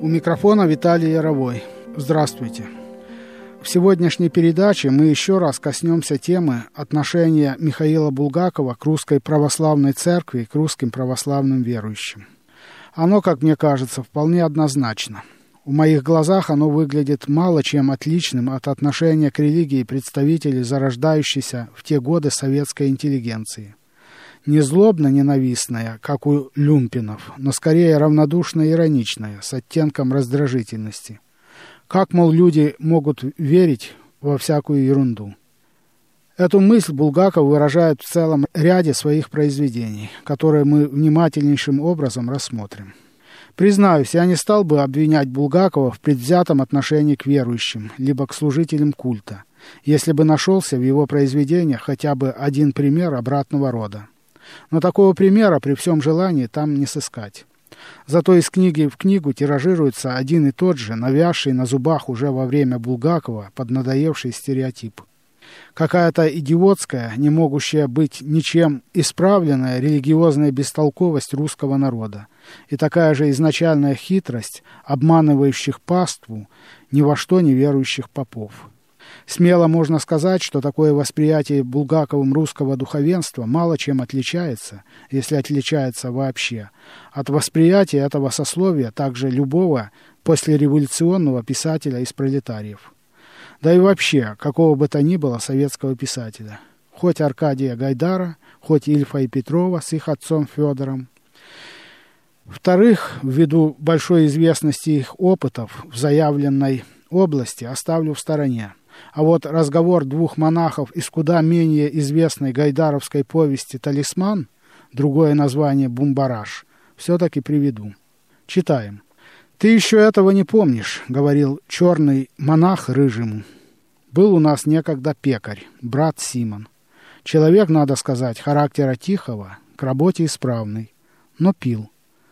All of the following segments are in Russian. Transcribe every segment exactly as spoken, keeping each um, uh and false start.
У микрофона Виталий Яровой. Здравствуйте. В сегодняшней передаче мы еще раз коснемся темы отношения Михаила Булгакова к Русской Православной Церкви и к русским православным верующим. Оно, как мне кажется, вполне однозначно. В моих глазах оно выглядит мало чем отличным от отношения к религии представителей зарождающейся в те годы советской интеллигенции. Не злобно-ненавистная, как у люмпинов, но скорее равнодушно-ироничная, с оттенком раздражительности. Как, мол, люди могут верить во всякую ерунду? Эту мысль Булгаков выражает в целом ряде своих произведений, которые мы внимательнейшим образом рассмотрим. Признаюсь, я не стал бы обвинять Булгакова в предвзятом отношении к верующим, либо к служителям культа, если бы нашелся в его произведениях хотя бы один пример обратного рода. Но такого примера при всем желании там не сыскать. Зато из книги в книгу тиражируется один и тот же, навязший на зубах уже во время Булгакова поднадоевший стереотип. Какая-то идиотская, не могущая быть ничем исправленная религиозная бестолковость русского народа и такая же изначальная хитрость обманывающих паству ни во что не верующих попов. Смело можно сказать, что такое восприятие Булгаковым русского духовенства мало чем отличается, если отличается вообще, от восприятия этого сословия также любого послереволюционного писателя из пролетариев. Да и вообще, какого бы то ни было советского писателя. Хоть Аркадия Гайдара, хоть Ильфа и Петрова с их отцом Федором. Вторых, ввиду большой известности их опытов в заявленной области, оставлю в стороне. А вот разговор двух монахов из куда менее известной гайдаровской повести «Талисман», другое название «Бумбараш», все-таки приведу. Читаем. «Ты еще этого не помнишь», — говорил черный монах рыжему. «Был у нас некогда пекарь, брат Симон. Человек, надо сказать, характера тихого, к работе исправный, но пил».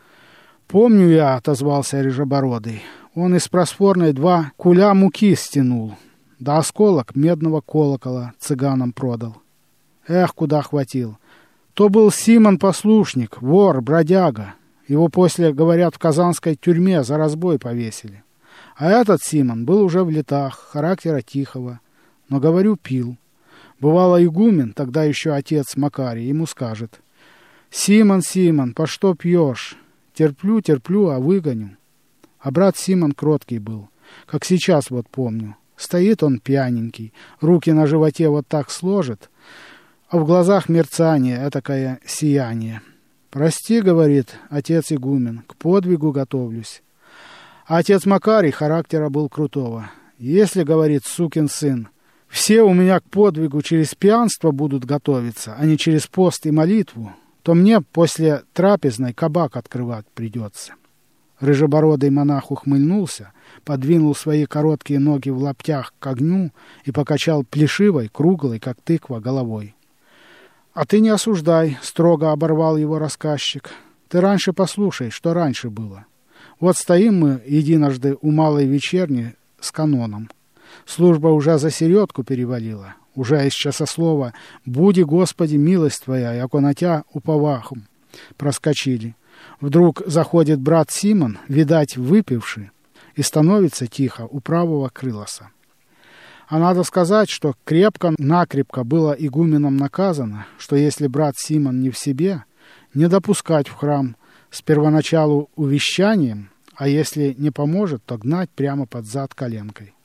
«Помню я», — отозвался Рыжебородый, — «он из просфорной два куля муки стянул, да осколок медного колокола цыганам продал. Эх, куда хватил. То был Симон послушник, вор, бродяга. Его после, говорят, в казанской тюрьме за разбой повесили. А этот Симон был уже в летах, характера тихого, но, говорю, пил. Бывало, игумен, тогда еще отец Макарий, ему скажет: «Симон, Симон, по что пьешь? Терплю, терплю, а выгоню». А брат Симон кроткий был, как сейчас вот помню. Стоит он пьяненький, руки на животе вот так сложит, а в глазах мерцание, этакое сияние. «Прости, — говорит отец игумен, — к подвигу готовлюсь». А отец Макарий характера был крутого. «Если, — говорит сукин сын, — все у меня к подвигу через пьянство будут готовиться, а не через пост и молитву, то мне после трапезной кабак открывать придется». Рыжебородый монах ухмыльнулся, подвинул свои короткие ноги в лаптях к огню и покачал плешивой, круглой, как тыква, головой. «А ты не осуждай», — строго оборвал его рассказчик. «Ты раньше послушай, что раньше было. Вот стоим мы единожды у малой вечерни с каноном. Служба уже за середку перевалила, уже из часослова «Буди, Господи, милость Твоя, яко на Тя уповахом» проскочили. Вдруг заходит брат Симон, видать, выпивший, и становится тихо у правого крылоса. А надо сказать, что крепко-накрепко было игуменом наказано, что если брат Симон не в себе, не допускать в храм с первоначалу увещанием, а если не поможет, то гнать прямо под зад коленкой.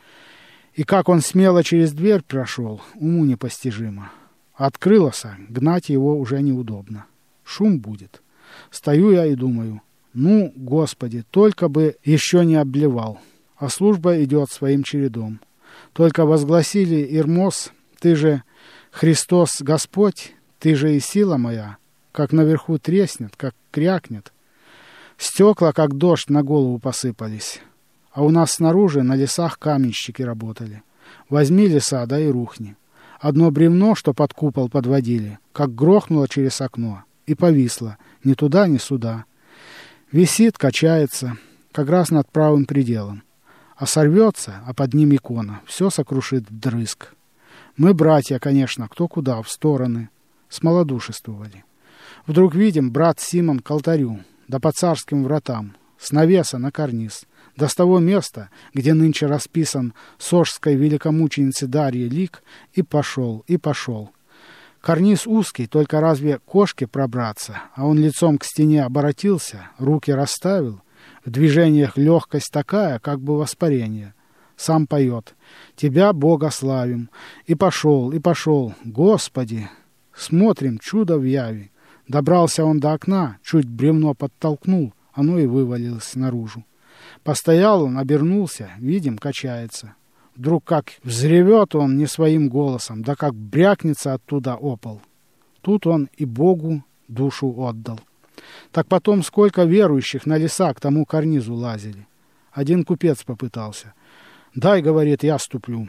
И как он смело через дверь прошел, уму непостижимо. От крылоса гнать его уже неудобно. Шум будет. Стою я и думаю: ну, Господи, только бы еще не обблевал. А служба идет своим чередом. Только возгласили Ирмос: ты же Христос Господь, ты же и сила моя, как наверху треснет, как крякнет. Стекла, как дождь, на голову посыпались. А у нас снаружи на лесах каменщики работали. Возьми леса, да и рухни. Одно бревно, что под купол подводили, как грохнуло через окно и повисло, ни туда, ни сюда. Висит, качается, как раз над правым пределом. А сорвется, а под ним икона, все сокрушит вдрызг. Мы, братья, конечно, кто куда, в стороны, смолодушествовали. Вдруг видим, брат Симон к алтарю, да по царским вратам. с навеса на карниз, да с того места, где нынче расписан сожской великомученицы Дарьи лик, и пошел, и пошел. Карниз узкий, только разве кошке пробраться, а он лицом к стене оборотился, руки расставил, в движениях легкость такая, как бы воспарение. Сам поет: «Тебя, Бога, славим». И пошел, и пошел. Господи! Смотрим, чудо в яви. Добрался он до окна, чуть бревно подтолкнул, оно и вывалилось наружу. Постоял он, обернулся, видим, качается. Вдруг как взревет он не своим голосом, да как брякнется оттуда о пол. Тут он и Богу душу отдал. Так потом сколько верующих на леса к тому карнизу лазили. Один купец попытался. «Дай, — говорит, — я ступлю».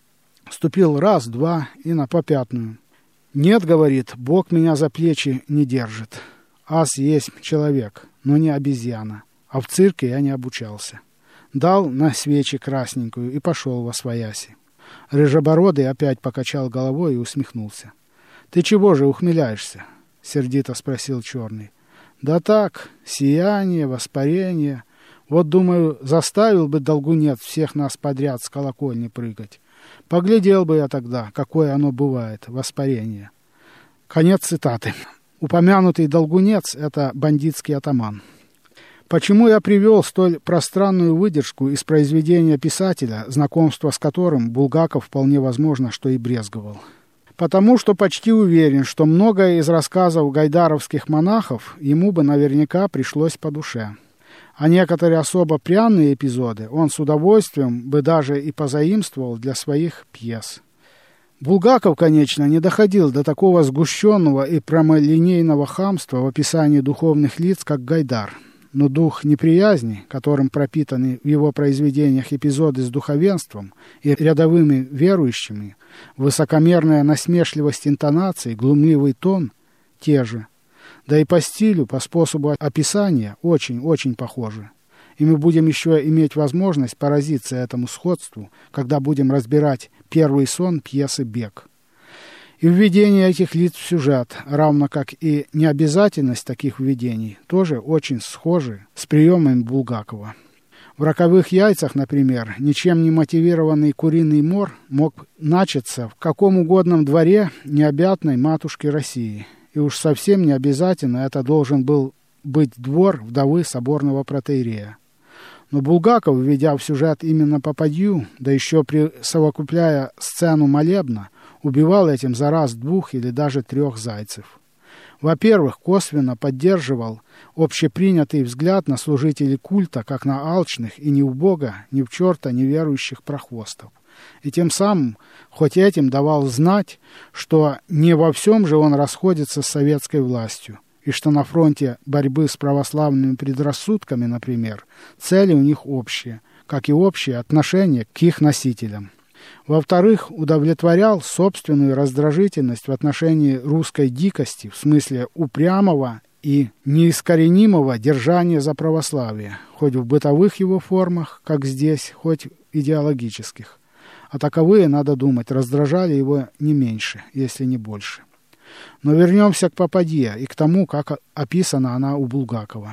Ступил раз, два и на попятную. «Нет, — говорит, — Бог меня за плечи не держит. Ас есть человек, но не обезьяна, а в цирке я не обучался». Дал на свечи красненькую и пошел восвояси. Рыжебородый опять покачал головой и усмехнулся. «Ты чего же ухмыляешься?» — сердито спросил Черный. «Да так, сияние, воспарение. Вот, думаю, заставил бы долгунец всех нас подряд с колокольни прыгать. Поглядел бы я тогда, какое оно бывает, воспарение». Конец цитаты. Упомянутый долгунец — это бандитский атаман. Почему я привел столь пространную выдержку из произведения писателя, знакомство с которым Булгаков вполне возможно, что и брезговал? Потому что почти уверен, что многое из рассказов гайдаровских монахов ему бы наверняка пришлось по душе. А некоторые особо пряные эпизоды он с удовольствием бы даже и позаимствовал для своих пьес. Булгаков, конечно, не доходил до такого сгущенного и прямолинейного хамства в описании духовных лиц, как Гайдар. Но дух неприязни, которым пропитаны в его произведениях эпизоды с духовенством и рядовыми верующими, высокомерная насмешливость интонаций, глумливый тон – те же. Да и по стилю, по способу описания очень-очень похожи. И мы будем еще иметь возможность поразиться этому сходству, когда будем разбирать первый сон пьесы «Бег». И введение этих лиц в сюжет, равно как и необязательность таких введений, тоже очень схожи с приемами Булгакова. В «Роковых яйцах», например, ничем не мотивированный куриный мор мог начаться в каком угодном дворе необъятной матушки России. И уж совсем не обязательно это должен был быть двор вдовы соборного протоиерея. Но Булгаков, введя в сюжет именно попадью, да еще присовокупляя сцену молебна, убивал этим за раз двух или даже трех зайцев. Во-первых, косвенно поддерживал общепринятый взгляд на служителей культа, как на алчных и ни в Бога, ни в черта не верующих прохвостов. И тем самым, хоть этим давал знать, что не во всем же он расходится с советской властью, и что на фронте борьбы с православными предрассудками, например, цели у них общие, как и общее отношение к их носителям. Во-вторых, удовлетворял собственную раздражительность в отношении русской дикости, в смысле упрямого и неискоренимого держания за православие, хоть в бытовых его формах, как здесь, хоть в идеологических. А таковые, надо думать, раздражали его не меньше, если не больше. Но вернемся к попадье и к тому, как описана она у Булгакова.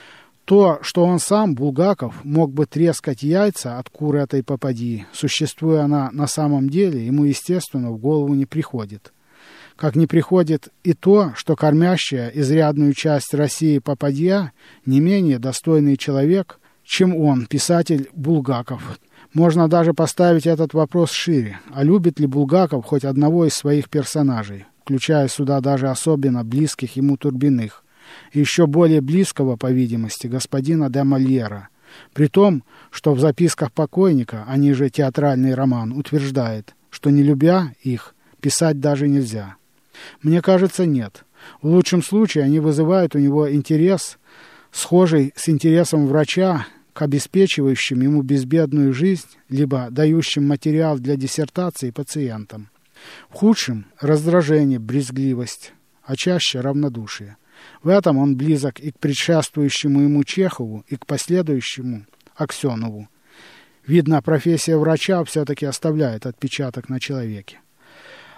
То, что он сам, Булгаков, мог бы трескать яйца от куры этой попадьи, существуя она на самом деле, ему, естественно, в голову не приходит. Как не приходит и то, что кормящая изрядную часть России попадья не менее достойный человек, чем он, писатель Булгаков. Можно даже поставить этот вопрос шире. А любит ли Булгаков хоть одного из своих персонажей, включая сюда даже особенно близких ему Турбиных, и еще более близкого, по видимости, господина де Мольера, при том, что в записках покойника, они же театральный роман, утверждает, что не любя их, писать даже нельзя. Мне кажется, нет. В лучшем случае они вызывают у него интерес, схожий с интересом врача к обеспечивающим ему безбедную жизнь, либо дающим материал для диссертации пациентам. В худшем – раздражение, брезгливость, а чаще равнодушие. В этом он близок и к предшествующему ему Чехову, и к последующему Аксенову. Видно, профессия врача все-таки оставляет отпечаток на человеке.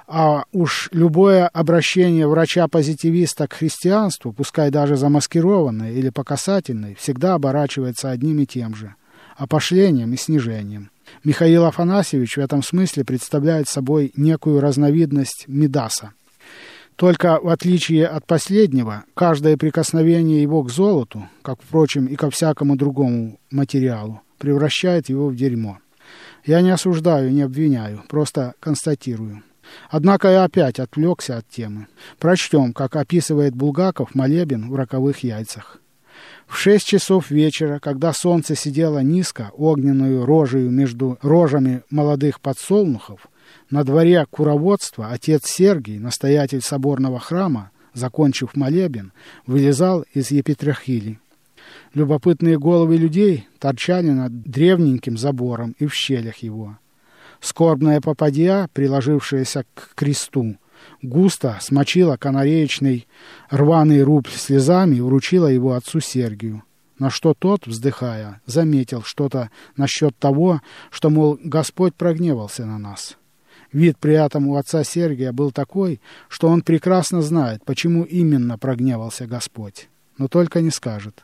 А уж любое обращение врача-позитивиста к христианству, пускай даже замаскированное или по касательной, всегда оборачивается одним и тем же – опошлением и снижением. Михаил Афанасьевич в этом смысле представляет собой некую разновидность Мидаса. Только в отличие от последнего, каждое прикосновение его к золоту, как, впрочем, и ко всякому другому материалу, превращает его в дерьмо. Я не осуждаю, не обвиняю, просто констатирую. Однако я опять отвлекся от темы. Прочтем, как описывает Булгаков молебен в «Роковых яйцах». В шесть часов вечера, когда солнце сидело низко, огненную рожею между рожами молодых подсолнухов, на дворе куроводства отец Сергий, настоятель соборного храма, закончив молебен, вылезал из епитрахили. Любопытные головы людей торчали над древненьким забором и в щелях его. Скорбная попадья, приложившаяся к кресту, густо смочила канареечный рваный рубль слезами и вручила его отцу Сергию. На что тот, вздыхая, заметил что-то насчет того, что, мол, Господь прогневался на нас. Вид при этом у отца Сергия был такой, что он прекрасно знает, почему именно прогневался Господь, но только не скажет.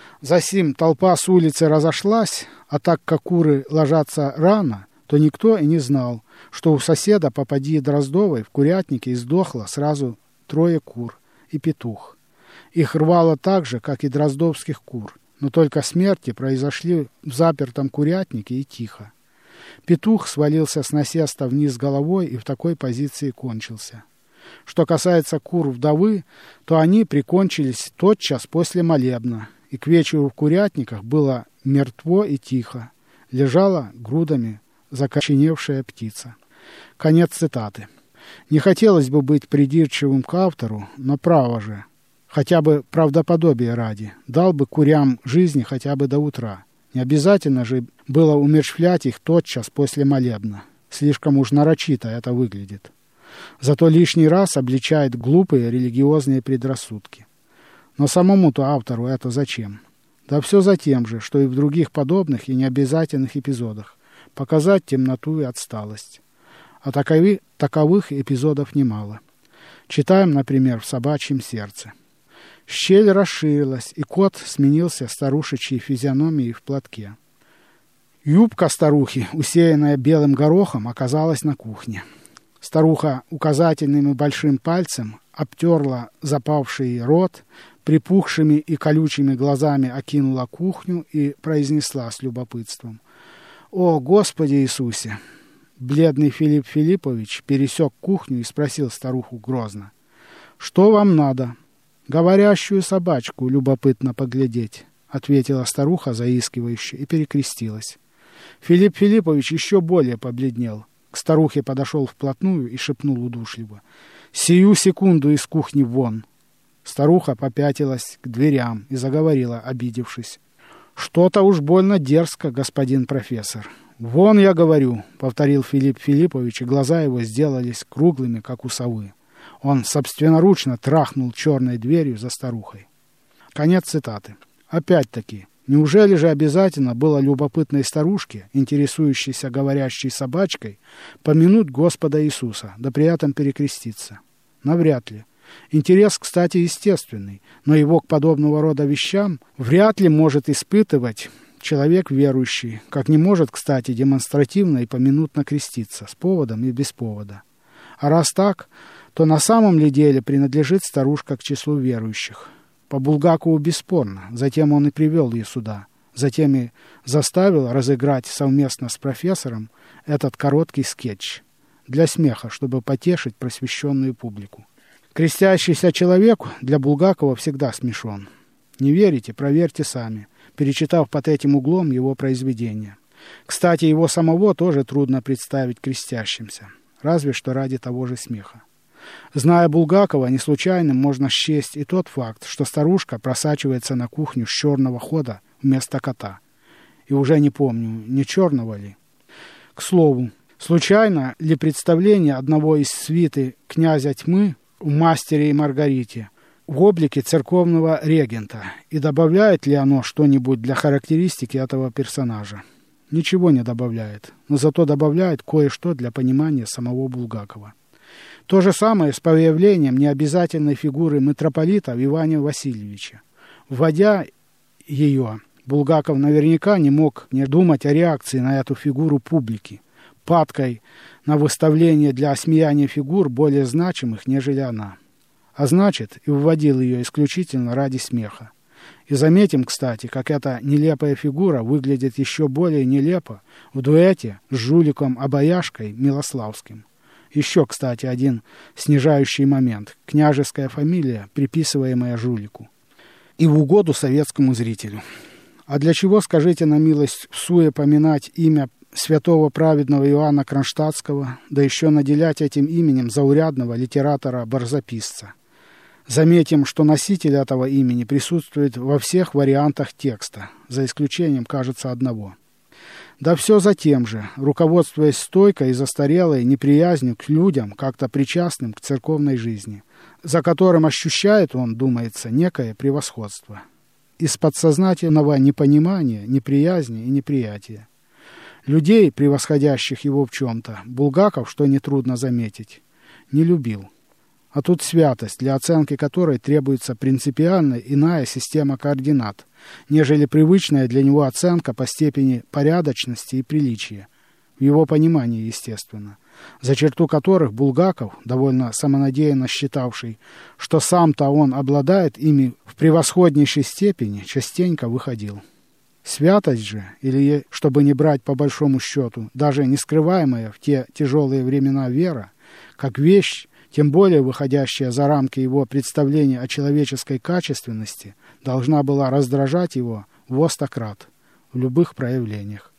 Засим толпа с улицы разошлась, а так как куры ложатся рано, то никто и не знал, что у соседа попадьи Дроздовой в курятнике издохло сразу трое кур и петух. Их рвало так же, как и дроздовских кур, но только смерти произошли в запертом курятнике и тихо. Петух свалился с насеста вниз головой и в такой позиции кончился. Что касается кур вдовы, то они прикончились тотчас после молебна, и к вечеру в курятниках было мертво и тихо, лежала грудами закоченевшая птица. Конец цитаты. Не хотелось бы быть придирчивым к автору, но право же, хотя бы правдоподобие ради, дал бы курям жизни хотя бы до утра. Не обязательно же было умерщвлять их тотчас после молебна. Слишком уж нарочито это выглядит. Зато лишний раз обличает глупые религиозные предрассудки. Но самому-то автору это зачем? Да все за тем же, что и в других подобных и необязательных эпизодах. Показать темноту и отсталость. А таковы, таковых эпизодов немало. Читаем, например, в «Собачьем сердце». Щель расширилась, и кот сменился старушечьей физиономией в платке. Юбка старухи, усеянная белым горохом, оказалась на кухне. Старуха указательным и большим пальцем обтерла запавший рот, припухшими и колючими глазами окинула кухню и произнесла с любопытством: «О, Господи Иисусе!» Бледный Филипп Филиппович пересек кухню и спросил старуху грозно: «Что вам надо?» «Говорящую собачку любопытно поглядеть», — ответила старуха заискивающе и перекрестилась. Филипп Филиппович еще более побледнел. К старухе подошел вплотную и шепнул удушливо: «Сию секунду из кухни вон!» Старуха попятилась к дверям и заговорила, обидевшись: «Что-то уж больно дерзко, господин профессор». «Вон, я говорю», — повторил Филипп Филиппович, и глаза его сделались круглыми, как у совы. Он собственноручно трахнул черной дверью за старухой. Конец цитаты. Опять-таки, неужели же обязательно было любопытной старушке, интересующейся говорящей собачкой, помянуть Господа Иисуса, да при этом перекреститься? Навряд ли. Интерес, кстати, естественный, но его к подобного рода вещам вряд ли может испытывать человек верующий, как не может, кстати, демонстративно и поминутно креститься, с поводом и без повода. А раз так, то на самом ли деле принадлежит старушка к числу верующих? По Булгакову бесспорно, затем он и привел ее сюда, затем и заставил разыграть совместно с профессором этот короткий скетч для смеха, чтобы потешить просвещенную публику. Крестящийся человек для Булгакова всегда смешон. Не верите? Проверьте сами, перечитав под этим углом его произведения. Кстати, его самого тоже трудно представить крестящимся, разве что ради того же смеха. Зная Булгакова, не случайным можно счесть и тот факт, что старушка просачивается на кухню с черного хода вместо кота. И уже не помню, не черного ли. К слову, случайно ли представление одного из свиты князя тьмы в «Мастере и Маргарите» в облике церковного регента, и добавляет ли оно что-нибудь для характеристики этого персонажа? Ничего не добавляет, но зато добавляет кое-что для понимания самого Булгакова. То же самое с появлением необязательной фигуры митрополита Ивана Васильевича. Вводя ее, Булгаков наверняка не мог не думать о реакции на эту фигуру публики, падкой на выставление для осмеяния фигур более значимых, нежели она. А значит, и вводил ее исключительно ради смеха. И заметим, кстати, как эта нелепая фигура выглядит еще более нелепо в дуэте с жуликом-обаяшкой Милославским. Еще, кстати, один снижающий момент. Княжеская фамилия, приписываемая жулику. И в угоду советскому зрителю. А для чего, скажите на милость, всуе поминать имя святого праведного Иоанна Кронштадтского, да еще наделять этим именем заурядного литератора-барзаписца? Заметим, что носитель этого имени присутствует во всех вариантах текста, за исключением, кажется, одного. Да все за тем же, руководствуясь стойкой и застарелой неприязнью к людям, как-то причастным к церковной жизни, за которым ощущает он, думается, некое превосходство. Из подсознательного непонимания, неприязни и неприятия. Людей, превосходящих его в чем-то, Булгаков, что нетрудно заметить, не любил. А тут святость, для оценки которой требуется принципиально иная система координат, нежели привычная для него оценка по степени порядочности и приличия, в его понимании, естественно, за черту которых Булгаков, довольно самонадеянно считавший, что сам-то он обладает ими в превосходнейшей степени, частенько выходил. Святость же, или, чтобы не брать по большому счету, даже не скрываемая в те тяжелые времена вера, как вещь, тем более выходящая за рамки его представления о человеческой качественности, должна была раздражать его во сто крат в любых проявлениях.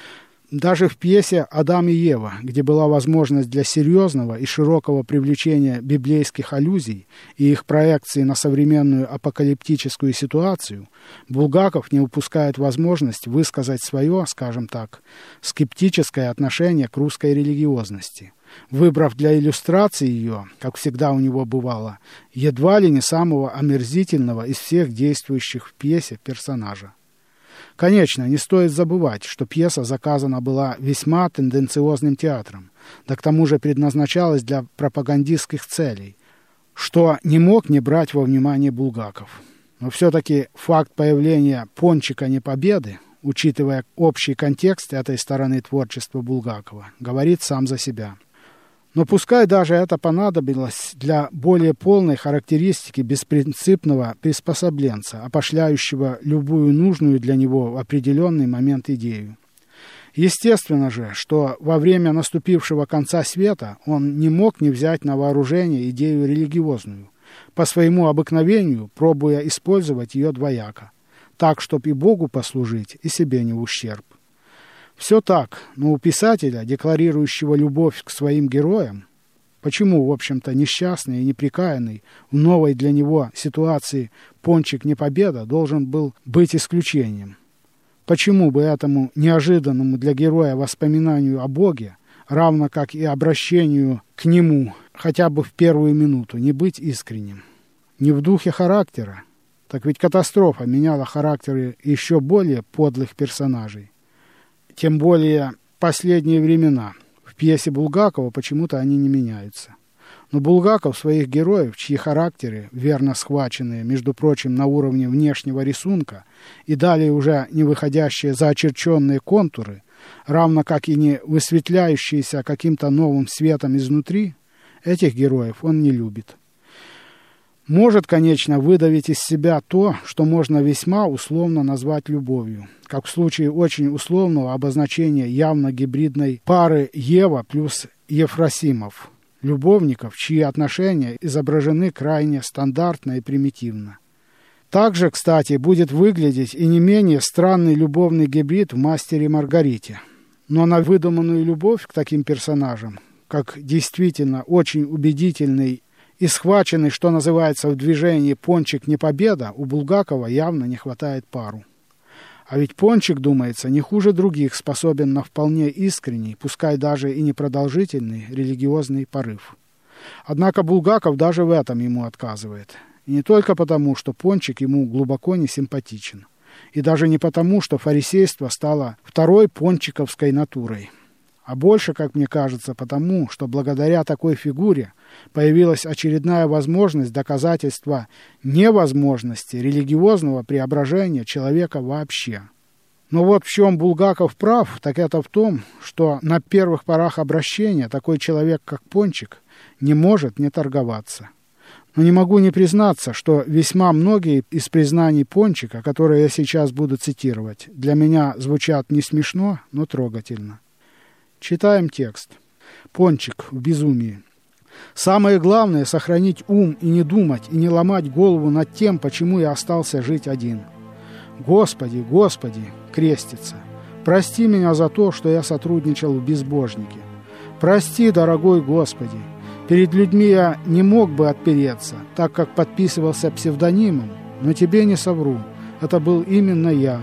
Даже в пьесе «Адам и Ева», где была возможность для серьезного и широкого привлечения библейских аллюзий и их проекции на современную апокалиптическую ситуацию, Булгаков не упускает возможность высказать свое, скажем так, скептическое отношение к русской религиозности, выбрав для иллюстрации ее, как всегда у него бывало, едва ли не самого омерзительного из всех действующих в пьесе персонажа. Конечно, не стоит забывать, что пьеса заказана была весьма тенденциозным театром, да к тому же предназначалась для пропагандистских целей, что не мог не брать во внимание Булгаков. Но все-таки факт появления пончика непобеды, учитывая общий контекст этой стороны творчества Булгакова, говорит сам за себя. Но пускай даже это понадобилось для более полной характеристики беспринципного приспособленца, опошляющего любую нужную для него в определенный момент идею. Естественно же, что во время наступившего конца света он не мог не взять на вооружение идею религиозную, по своему обыкновению пробуя использовать ее двояко, так, чтоб и Богу послужить, и себе не в ущерб. Все так, но у писателя, декларирующего любовь к своим героям, почему, в общем-то, несчастный и неприкаянный в новой для него ситуации пончик непобеда должен был быть исключением? Почему бы этому неожиданному для героя воспоминанию о Боге, равно как и обращению к нему, хотя бы в первую минуту, не быть искренним? Не в духе характера? Так ведь катастрофа меняла характеры еще более подлых персонажей. Тем более последние времена. В пьесе Булгакова почему-то они не меняются. Но Булгаков своих героев, чьи характеры, верно схваченные, между прочим, на уровне внешнего рисунка, и далее уже не выходящие за очерченные контуры, равно как и не высветляющиеся каким-то новым светом изнутри, этих героев он не любит. Может, конечно, выдавить из себя то, что можно весьма условно назвать любовью, как в случае очень условного обозначения явно гибридной пары Ева плюс Ефросимов, любовников, чьи отношения изображены крайне стандартно и примитивно. Также, кстати, будет выглядеть и не менее странный любовный гибрид в «Мастере и Маргарите». Но на выдуманную любовь к таким персонажам, как действительно очень убедительный и схваченный, что называется, в движении пончик непобеда, у Булгакова явно не хватает пару. А ведь пончик, думается, не хуже других способен на вполне искренний, пускай даже и непродолжительный религиозный порыв. Однако Булгаков даже в этом ему отказывает. И не только потому, что пончик ему глубоко не симпатичен, и даже не потому, что фарисейство стало второй пончиковской натурой, А больше, как мне кажется, потому, что благодаря такой фигуре появилась очередная возможность доказательства невозможности религиозного преображения человека вообще. Но вот в чем Булгаков прав, так это в том, что на первых порах обращения такой человек, как Пончик, не может не торговаться. Но не могу не признаться, что весьма многие из признаний Пончика, которые я сейчас буду цитировать, для меня звучат не смешно, но трогательно. Читаем текст. Пончик в безумии. «Самое главное — сохранить ум и не думать, и не ломать голову над тем, почему я остался жить один. Господи, Господи!» — крестится. «Прости меня за то, что я сотрудничал в безбожнике. Прости, дорогой Господи! Перед людьми я не мог бы отпереться, так как подписывался псевдонимом, но тебе не совру, это был именно я.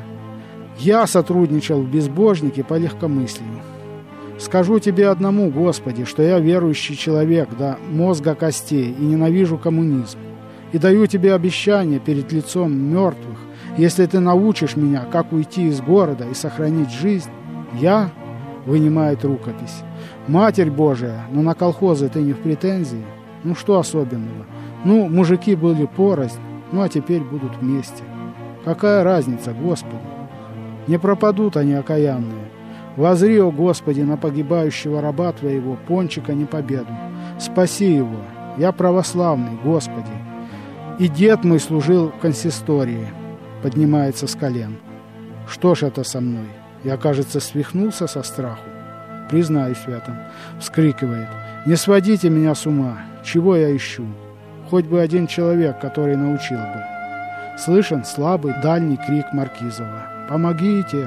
Я сотрудничал в безбожнике по легкомыслию. Скажу тебе одному, Господи, что я верующий человек до мозга костей и ненавижу коммунизм. И даю тебе обещание перед лицом мертвых, если ты научишь меня, как уйти из города и сохранить жизнь, я, вынимает рукопись, Матерь Божия, но на колхозы ты не в претензии? Ну что особенного? Ну, мужики были порознь, ну а теперь будут вместе. Какая разница, Господи? Не пропадут они окаянные. Возри, о Господи, на погибающего раба Твоего, Пончика Непобеду. Спаси его. Я православный, Господи. И дед мой служил в консистории. Поднимается с колен. Что ж это со мной? Я, кажется, свихнулся со страху. Признаюсь в этом. Вскрикивает. Не сводите меня с ума. Чего я ищу? Хоть бы один человек, который научил бы. Слышен слабый дальний крик Маркизова. «Помогите!»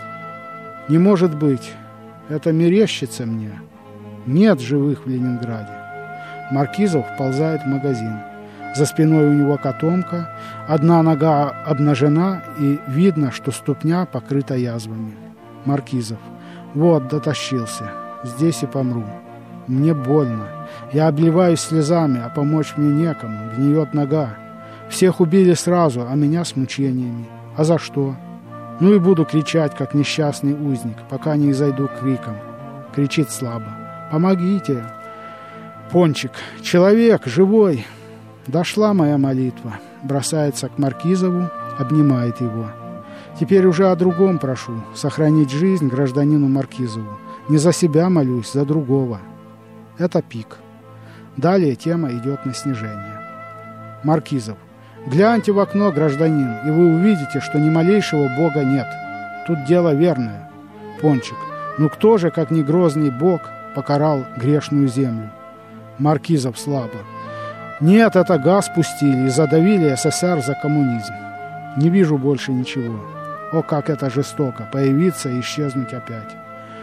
Не может быть. Это мерещится мне. Нет живых в Ленинграде. Маркизов вползает в магазин. За спиной у него котомка, одна нога обнажена, и видно, что ступня покрыта язвами. Маркизов. Вот, дотащился. Здесь и помру. Мне больно. Я обливаюсь слезами, а помочь мне некому. Гниет нога. Всех убили сразу, а меня с мучениями. А за что? Ну и буду кричать, как несчастный узник, пока не изойду криком. Кричит слабо. «Помогите!» Пончик. «Человек, живой!» Дошла моя молитва. Бросается к Маркизову, обнимает его. Теперь уже о другом прошу. Сохранить жизнь гражданину Маркизову. Не за себя молюсь, за другого. Это пик. Далее тема идет на снижение. Маркизов. Гляньте в окно, гражданин, и вы увидите, что ни малейшего Бога нет. Тут дело верное. Пончик. Ну кто же, как не грозный Бог, покарал грешную землю? Маркизов слабо. Нет, это газ пустили и задавили СССР за коммунизм. Не вижу больше ничего. О, как это жестоко, появиться и исчезнуть опять.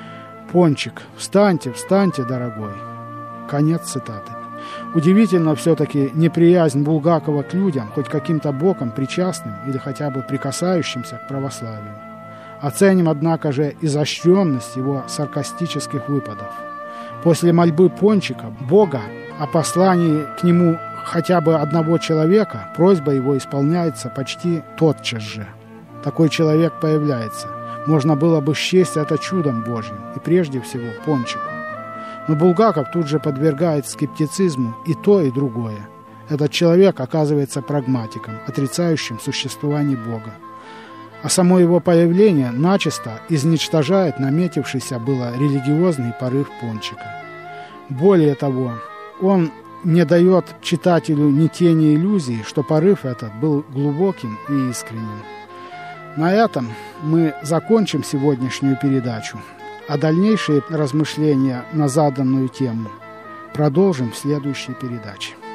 Пончик. Встаньте, встаньте, дорогой. Конец цитаты. Удивительно все-таки неприязнь Булгакова к людям, хоть каким-то боком причастным или хотя бы прикасающимся к православию. Оценим, однако же, изощренность его саркастических выпадов. После мольбы Пончика Бога о послании к нему хотя бы одного человека, просьба его исполняется почти тотчас же. Такой человек появляется. Можно было бы счесть это чудом Божьим, и прежде всего Пончику. Но Булгаков тут же подвергает скептицизму и то, и другое. Этот человек оказывается прагматиком, отрицающим существование Бога. А само его появление начисто изничтожает наметившийся было религиозный порыв Пончика. Более того, он не дает читателю ни тени иллюзии, что порыв этот был глубоким и искренним. На этом мы закончим сегодняшнюю передачу, а дальнейшие размышления на заданную тему продолжим в следующей передаче.